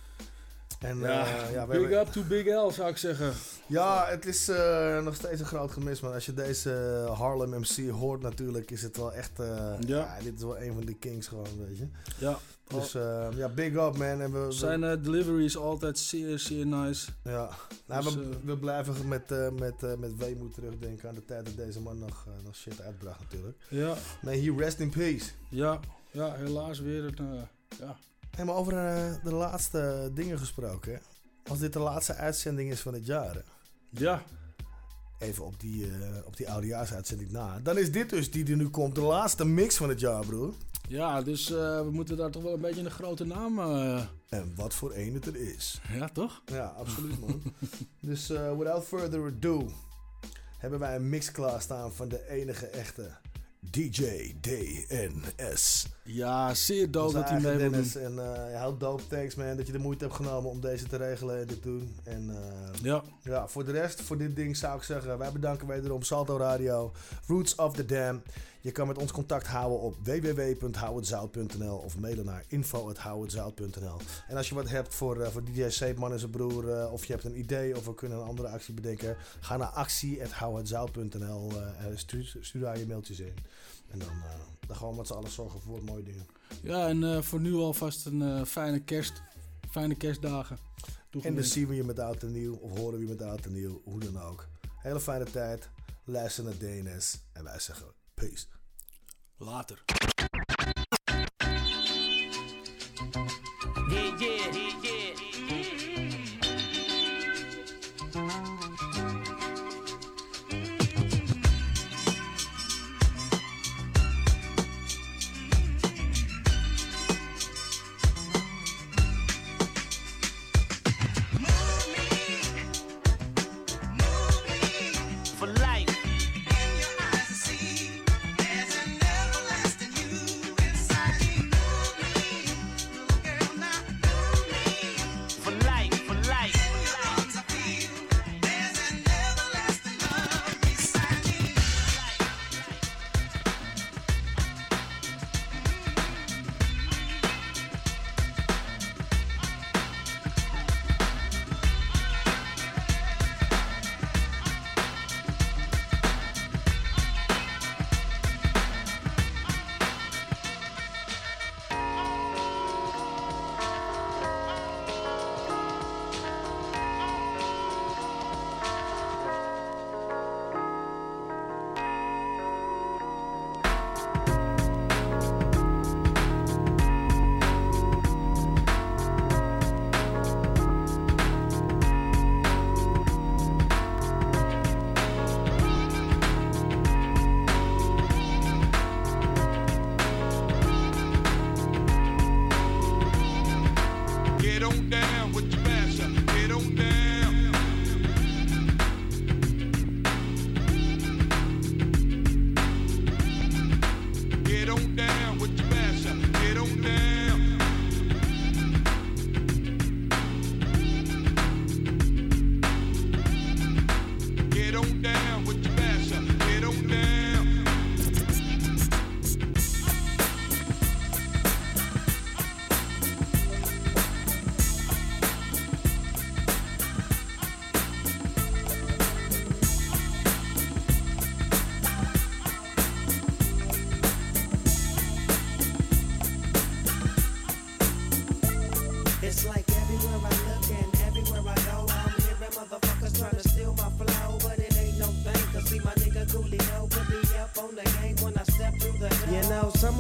En, Ja, uh, ja, we big hebben- up to Big L zou ik zeggen. Ja, het is uh, nog steeds een groot gemis, maar als je deze uh, Harlem M C hoort natuurlijk, is het wel echt... Uh, ja. Ja. dit is wel een van de kings gewoon, weet je. Ja. Dus uh, ja, big up man. En we, we- Zijn uh, delivery is altijd zeer, zeer nice. ja. Nou, Dus, we, uh, we blijven met, uh, met, uh, met weemoed terugdenken aan de tijd dat deze man nog, uh, nog shit uitbracht natuurlijk. Ja. May he rest in peace. Ja, ja, helaas weer een... Uh, ja. Hey, maar over uh, de laatste dingen gesproken. Hè? Als dit de laatste uitzending is van het jaar. Hè? Ja. Even op die, uh, op die oudejaarsuitzending na. Dan is dit dus die er nu komt. De laatste mix van het jaar, broer. Ja, dus uh, we moeten daar toch wel een beetje een grote naam... Uh... En wat voor een het er is. Ja, toch? Ja, absoluut man. Dus uh, without further ado hebben wij een mix klaarstaan van de enige echte D J D N S. Ja, zeer dope dat hij mee wil Dennis. doen. En uh, heel dope, thanks man, dat je de moeite hebt genomen om deze te regelen en te doen. En uh, ja. ja, voor de rest, voor dit ding zou ik zeggen, wij bedanken wederom Salto Radio, Roots of the Dam. Je kan met ons contact houden op w w w punt houwetzout punt n l of mailen naar info at houwetzout punt n l. En als je wat hebt voor, uh, voor D J Seepman en zijn broer, uh, of je hebt een idee of we kunnen een andere actie bedenken, ga naar actie at houwetzout punt n l uh, en stuur, stuur daar je mailtjes in. En dan, uh, dan gaan we met z'n allen zorgen voor mooie dingen. Ja, en uh, voor nu alvast een uh, fijne kerst. Fijne kerstdagen. En dan zien we je met oud en nieuw, of horen we je met oud en nieuw, hoe dan ook. Hele fijne tijd, luister naar D N S en wij zeggen peace. Later. Yeah, yeah, yeah, yeah. For life. In your eyes I see there's an everlasting you.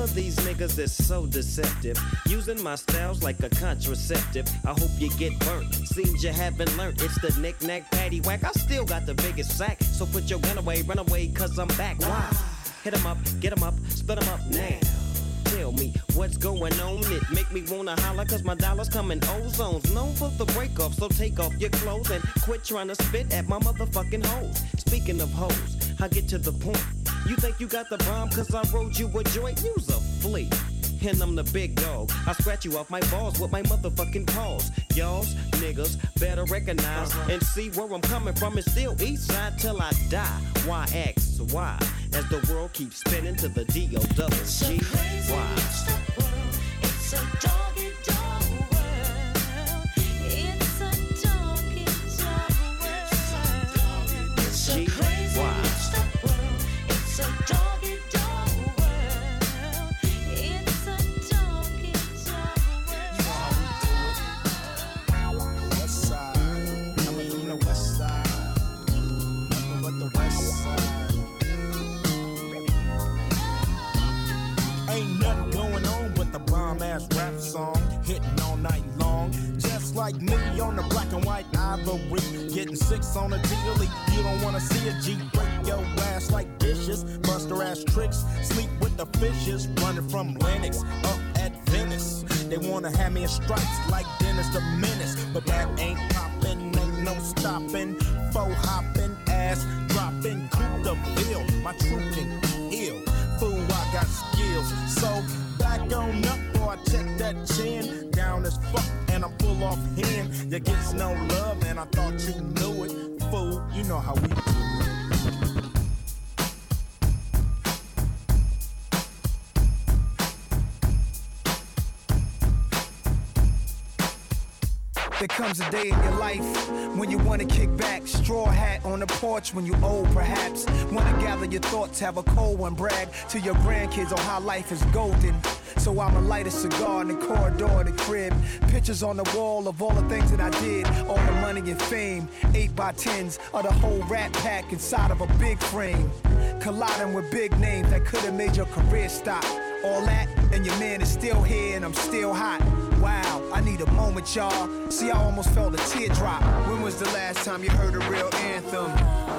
of these niggas is so deceptive, using my styles like a contraceptive. I hope you get burnt. Seems you haven't learned. It's the knick-knack, paddywhack. I still got the biggest sack. So put your gun away, run away, cause I'm back. Why? Hit 'em up, get 'em up, split 'em up now. Tell me what's going on. It make me wanna holler cause my dollars come in ozones. Known for the break off, so take off your clothes and quit trying to spit at my motherfucking hoes. Speaking of hoes, I get to the point. You think you got the bomb cause I rode you a joint? You's a flea. And I'm the big dog. I scratch you off my balls with my motherfucking paws. Y'all's niggas better recognize uh-huh. and see where I'm coming from. It's still east side till I die. Why X Y? As the world keeps spinning to the D O double G Y. It's a doggy dog world. It's a doggy dog world. It's a crazy world. It's a doggy dog world. It's a doggy dog world. West side, coming from the west side, nothing but the west side. Ain't nothing going on but the bomb-ass rap song, hitting all night long. Just like me on the black and white ivory, getting six on a daily. You don't wanna see a G break your ass like dishes, bust her ass tricks, sleep with the fishes, running from Lennox up at Venice. They wanna have me in stripes like Dennis the Menace, but that ain't poppin', ain't no stopping. Faux hopping, ass dropping, coup de ville, my truth can ill. Fool, I got skills, so back on up or I check that chin. Down as fuck and I'm full off hand. You gets no love and I thought you knew it. Fool, you know how we do it. There comes a day in your life when you wanna kick back, straw hat on the porch when you old perhaps. Wanna gather your thoughts, have a cold one, brag to your grandkids on how life is golden. So I'ma light a cigar in the corridor of the crib. Pictures on the wall of all the things that I did, all the money and fame. Eight by tens of the whole rat pack inside of a big frame. Colliding with big names that could've made your career stop. All that, and your man is still here and I'm still hot. Wow, I need a moment, y'all. See, I almost felt a teardrop. When was the last time you heard a real anthem?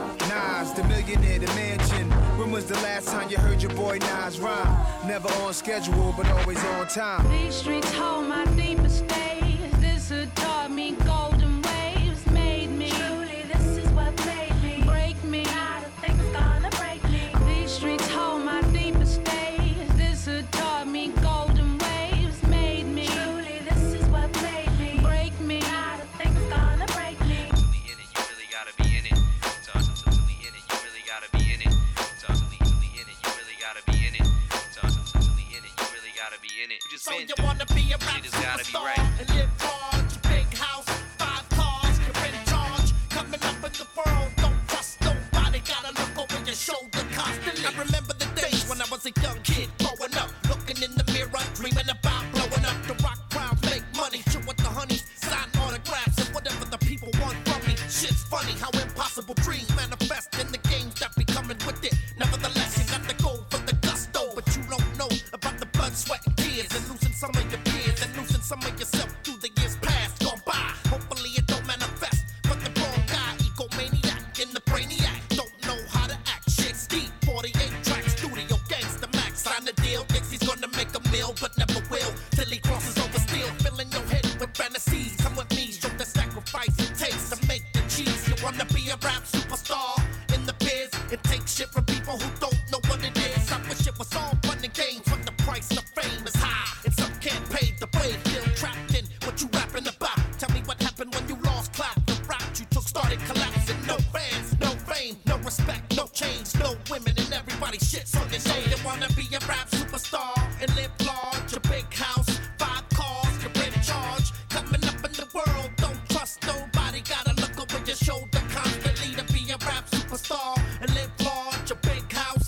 Nas, the millionaire, the mansion. When was the last time you heard your boy Nas rhyme? Never on schedule, but always on time. These streets hold my deepest days. This had taught me golden waves. Made me. Truly, this is what made me. Break me. Not a thing is gonna break me. These streets hold my deepest days. This had taught me golden waves. Made me. Truly, this is what made me. Break me. Not a thing is gonna break me. In it, you really gotta be in it. Totally in it, you really gotta be in it. Totally, totally in it, you really gotta be in it. Totally in it, you really gotta be in it. You just So been you through wanna it. be a rap Shit has gotta be superstar right. and live large, big house, five cars, you're in charge, coming up in the world, don't trust nobody, gotta look over your shoulder constantly. I remember the days when I was a young kid growing up, looking in the mirror, dreaming about blowing up the rock crowd, make money, chill with the honeys, sign autographs and whatever the people want from me. Shit's funny how impossible dreams manifest in the games that be coming with it. Nevertheless, you got to go for the gusto, but you don't know about the blood, sweat, and tears, and losing some of your peers, and losing some of yourself through the years past gone by. Hopefully it don't manifest, but the wrong guy, egomaniac in the brainiac, don't know how to act. Shit's deep, forty-eight tracks, studio gangsta max, sign the deal, thinks he's gonna make a meal, but never will, till he crosses over steel, filling your head with fantasies. Come with me, show the sacrifice it takes to make the cheese. You wanna be a rap superstar in the biz? It takes shit from people who don't know what it is. I wish it was all fun and games, but the price of fame is high, and some can't pay the way. Still trapped in what you rapping about. Tell me what happened when you lost clap. The route you took started collapsing. No fans, no fame, no respect, no change, no women, and everybody shits on your name. You wanna be a rap superstar and live large, a big house, five cars, you're in charge, coming up in the world, don't trust nobody, gotta look over your shoulder constantly to be a rap superstar and live large, a big house,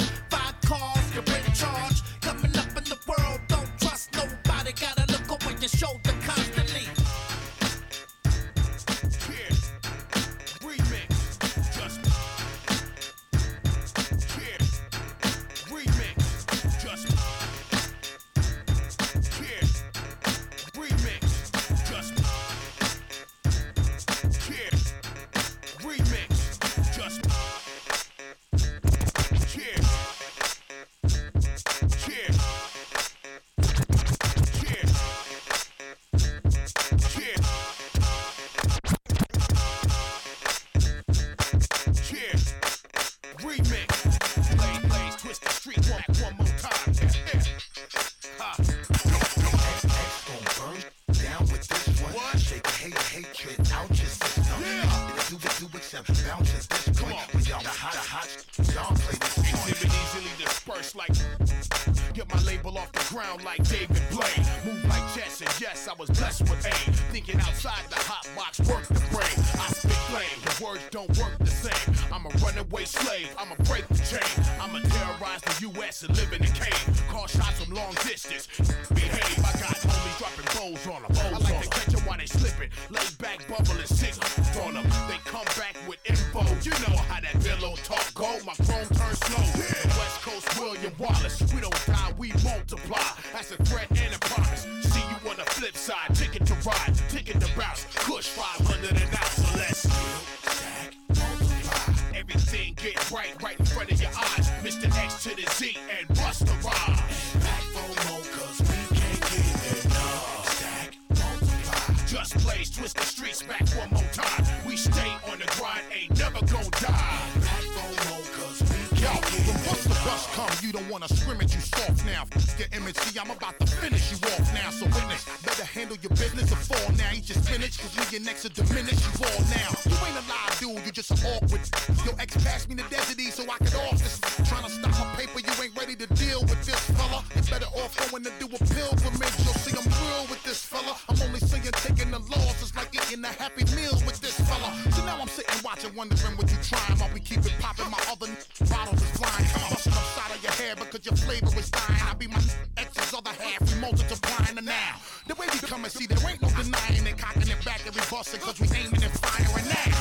crown like David Blaine. Move like chess, and yes, I was blessed with aim. Thinking outside the hot box, work the brain. I spit flame, the words don't work the same. I'm a runaway slave, I'ma break the chain. I'ma terrorize the U S and live in a cave. Call shots from long distance, behave. I got homies dropping bows on them. I like to catch them while they slipping. Lay back, bubble and sick on them. They come back with info. You know how that billow talk go. My chrome turns slow. The West Coast William Wallace. We don't die, we multiply. That's a threat and a promise. See you on the flip side. Ticket to ride, ticket to bounce. Kush five hundred and out. So let's stack, multiply. Everything get right, right in front of your eyes. Mister X to the Z and bust the rhyme. Back for more, cause we can't get enough. Stack, multiply. Just plays, twist the streets back one more time. We stay on the grind, ain't never gon' die. Back for more, cause we can't get enough. Once the rush come, you don't wanna scrimmage, you soft now. F your image, see, I'm about to finish you off now. So witness, better handle your business or fall now. Eat your spinach, cause when your next to diminish, you fall now. You ain't a live dude, you just an awkward. Your ex passed me the desert E so I could off this. Trying to stop my paper, you ain't ready to deal with this fella. You better off going to do a pilgrimage. You'll see I'm real with this fella. I'm only saying taking the loss is like eating a happy meal with this fella. So now I'm sitting watching, wondering what you trying. While we keep it popping, my other bottles is flying. Busting upside of your hair because your flavor is dying. I be my ex's other half, we multiplying the now. The way we come and see, there ain't no denying it. Cocking it back and we busting cause we aiming and firing now.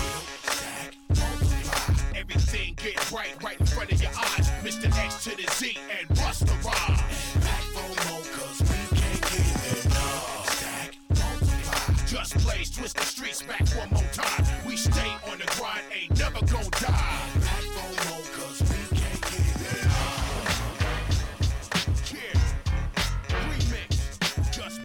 Everything get right, right in front of your eyes. Mister X to the Z and bust the rhyme. Back for more cause we can't get enough. Stack, multiply. Just plays, twist the streets back one more time. We stay on the grind, ain't never gon' die. Back for more cause we can't get enough. Yeah, remix, just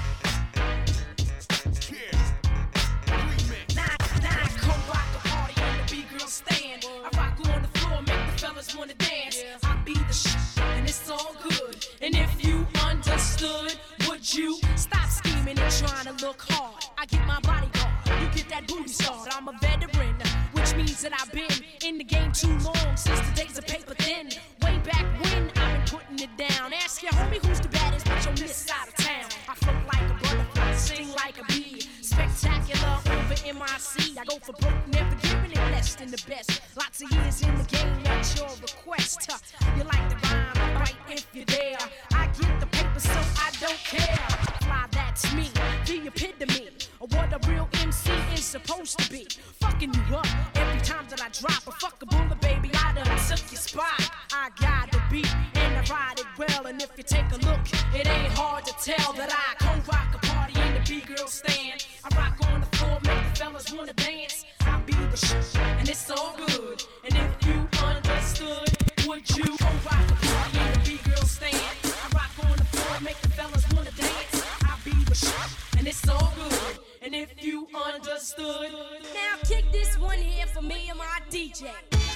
yeah, remix. Nah, nah, come rock the party and the B-girl stand. I rock on the floor, make the fellas wanna dance. I be the shit, and it's all good. And if you understood, would you stop scheming and trying to look hard? I get my bodyguard, you get that booty start. I'm a veteran, which means that I've been in the game too long, since the days of paper thin. Way back when, I've been putting it down. Ask your homie who's the baddest bitch on this side of town. I float like a butterfly, sing like a bee. Spectacular over M I C. I go for broke, never giving it less than the best. Lots of years in the game at your request. Uh, you like the rhyme, right if you're there. I get the paper so I don't care. Fly, that's me, the epitome of what a real M C is supposed to be. Fucking you up every time that I drop a fuck a bullet, baby. I done took your spot. I got the beat and I ride it well. And if you take a look, it ain't hard to tell that I come rock a party in the B-girl stand. I rock on the floor, make the fellas wanna dance. I be the shit, and it's all good. And if you understood, would you come rock a party in the B-girl stand? I rock on the floor, make the fellas wanna dance. I be the shit, and it's all good. And if you understood, now kick this one here for me and my D J.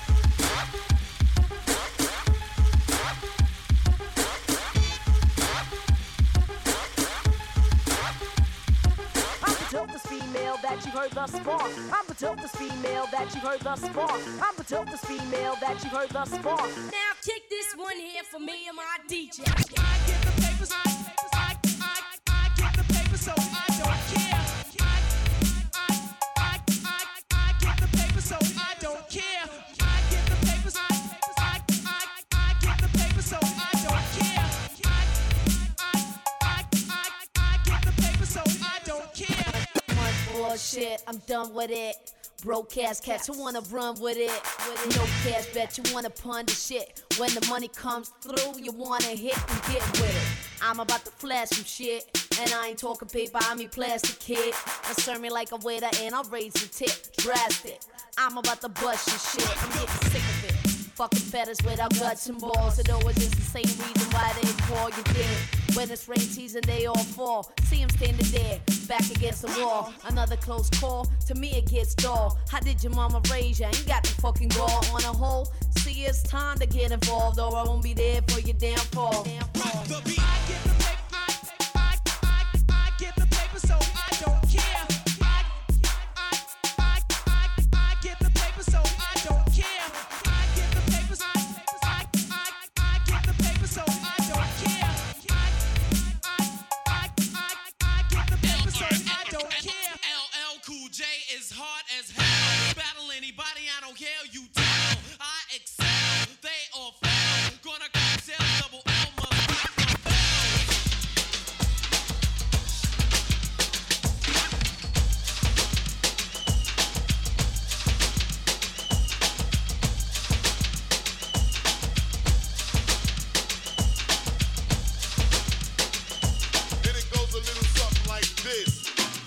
I'm the dopest female that you heard thus far. I'm the dopest female that you heard thus far. I'm the dopest female that you heard thus far. Now kick this one here for me and my D J. I get the papers, I, I, I, I get the papers, so I don't care. I, I, I, I, I get the papers, so I don't care. I get the papers, I, I, I, I get the papers, so I don't care. I, I, I, I get the papers, so I don't care. Bullshit, I'm done with it. Broke ass cats who wanna run with it. With it. No cash bet, you wanna pun the shit. When the money comes through, you wanna hit and get with it. I'm about to flash some shit, and I ain't talking paper, I mean plastic, kid. And serve me like a waiter, and I'll raise the tip. Drastic, I'm about to bust your shit. I'm getting sick of it. Fucking fetters without guts and balls. It always is the same reason why they call you dead. When it's rain season, they all fall. See him standing there, back against the wall. Another close call, to me it gets dull. How did your mama raise you? Ain't got the fucking gall on a hole. See, it's time to get involved, or I won't be there for your damn fall. Damn fall. I get the paper, I, I, I, I get the paper, so I don't care. I, I, I, I, I get the paper, so I don't care. I get the papers, I, I, I, I get the paper, so I don't care. I, hell. Battle anybody, I don't care, you tell. I excel, they all fail. Gonna crack sales, double L must rock the bell. And it goes a little something like this.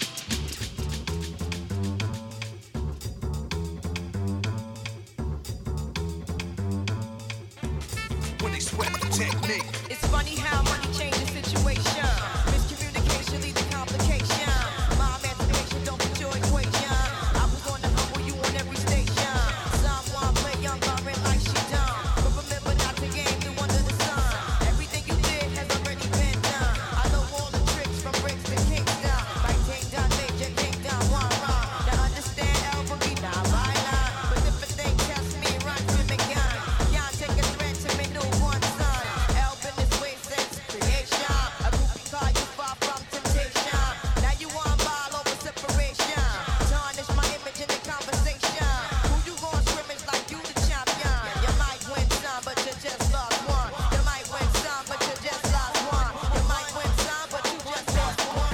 When they sweat the technique. It's funny how money changes situation. Miscommunication leads to complication. My emancipation don't fit your equation. I was gonna humble you on every station. Someone play young Lauren like she done. But remember not to game new under the sun. Everything you did has already been done. I know all the tricks from bricks to Kingston. Like King Don Major, King Don Juan Ron. Now understand El Boogie, not violent. But if a thing test me, run to me gun. Y'all take a threat to me, new one son. El been this way since creation. A groupie call you far from temptation. Now you want ball over separation. Tarnish my image in the conversation. Who you gon' scrimmage like you the champion? You might win some, but you just lost one. You might win some, but you just lost one. You might win some, but you just lost one.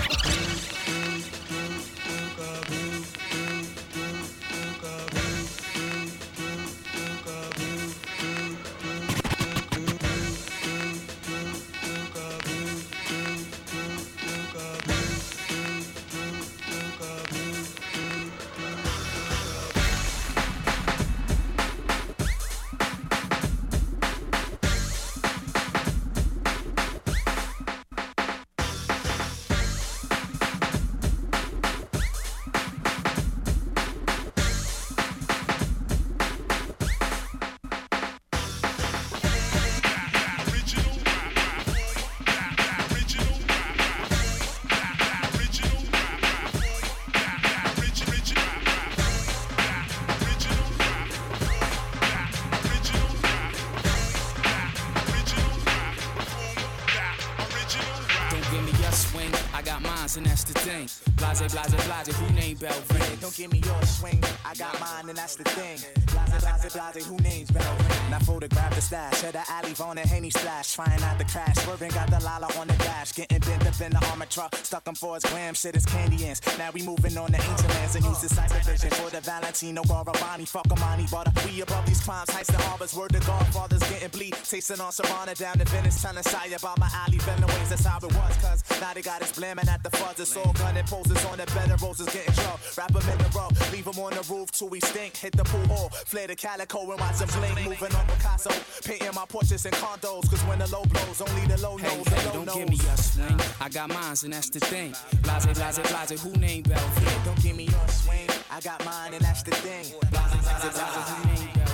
Don't give me your swing, I got mines and that's the thing. Blase, blase, blase, who named Belvin? Don't give me your swing, I got mine and that's the thing. Blase, blase, blase, who names Belvin? Now photograph the stash, head the alley, Vaughn and Haney splash. Trying not to crash, swerving, got the Lala on the dash. Getting bent up in the armor truck, stuck him for his glam, shit is candy ends. Now we moving on the ancient lands and use the cypher vision for the Valentino Garavani. Fuck Amani, butter. We above these crimes, heights and harbors, word to Godfathers getting bleed. Tasting on Savannah down in Venice, telling Saya about my alley, venom ways, that's how it was. Cause now they got us blamming at the fuzz, it's all gun and poses on the bed of roses getting drunk. Wrap them in the row, leave them on the roof till we stink. Hit the pool hall, flare the calico and watch them blink. Moving on Picasso, painting my portraits in condos. Cause when the low blows, only the low Hey, knows, hey, the low don't knows. give me your swing, I got mines and that's the thing. Blase, blase, blase, who named Belvin? Don't give me your swing, I got mine and that's the thing. Blase, blase, blase, who named Belvin?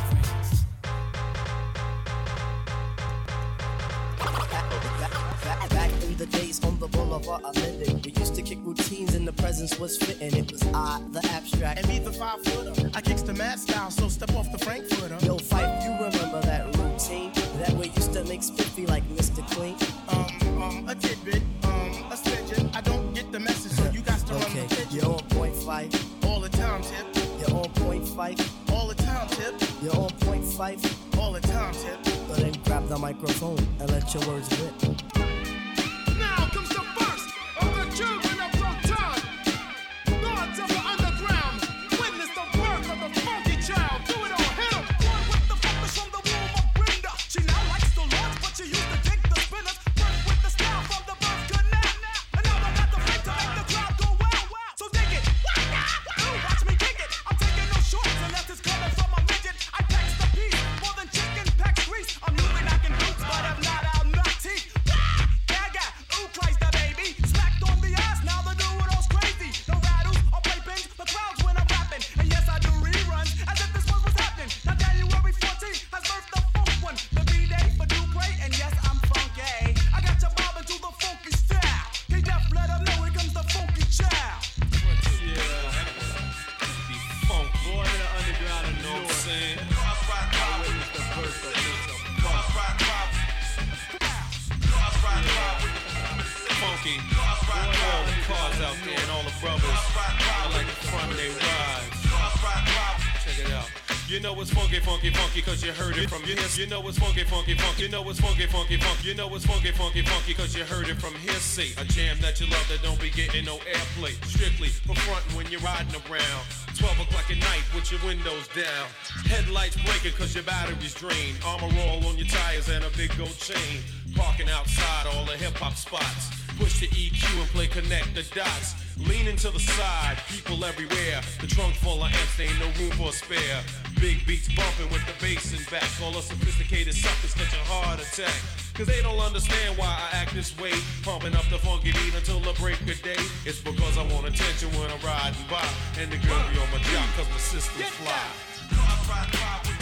Back in the days on the boulevard I lived in, we used to kick routines and the presence was fitting. It was I, the abstract. And me, the five footer. I kicks the mad style, so step off the Frankfurter. Yo, Fife, you remember that routine? That we used to make spiffy like Mister Clean? Um, um, a tidbit, um, a smidgen. I don't get the message, so you got to run Okay, the pitch. you're on point five. All the time, tip. You're on point five. All the time, tip. You're on point five. All the time, tip. So then grab the microphone and let your words rip. Now comes the first of the children of your time. Lords of the underground. Witness the birth of the funky child. Do it all, hit 'em. Born with the focus from the womb of Brenda. She now likes the Lord, but she used to dig the spinners. Birth with the style from the birth canal. And now I got the right to make the crowd go wow. So dig it. Ooh, watch me kick it. I'm taking no shorts unless it's coming from a midget. I packs the piece more than chicken packs grease. I'm moving, I can boots, but I'm not out not teeth. Gaga, ooh, Christ, the baby. Smacked on the ass, now the new one all's crazy. No rattles or playpins, the crowds when I'm rapping. And yes, I do reruns as if this one was happening. Now January fourteenth has birthed the funk one. The B-Day for Dupree, and yes, I'm funky. I got you bobbing to the funky style. Can Def let them know here comes the funky child. Funk, boy, in the underground, you know what I'm saying? I witnessed the birth of Mister Funky. Boy, all the cars out there and all the brothers, I like the front they ride. You know it's funky, funky, funky, cause you heard it from his. You know it's funky, funky, funky. You know it's funky, funky, funky. You know it's funky, funky, funky, cause you heard it from hearsay. A jam that you love that don't be getting no airplay. Strictly for frontin' when you're riding around. twelve o'clock at night with your windows down. Headlights blinking cause your battery's drained. Armor roll on your tires and a big gold chain. Parking outside all the hip-hop spots. Push the E Q and play connect the dots. Leaning to the side, people everywhere. The trunk full of amps, ain't no room for a spare. Big beats bumping with the bass in back. All the sophisticated suckers catch a heart attack. Cause they don't understand why I act this way. Pumping up the funky beat until the break of day. It's because I want attention when I'm riding by. And the girl be on my job cause my system's fly. I ride by with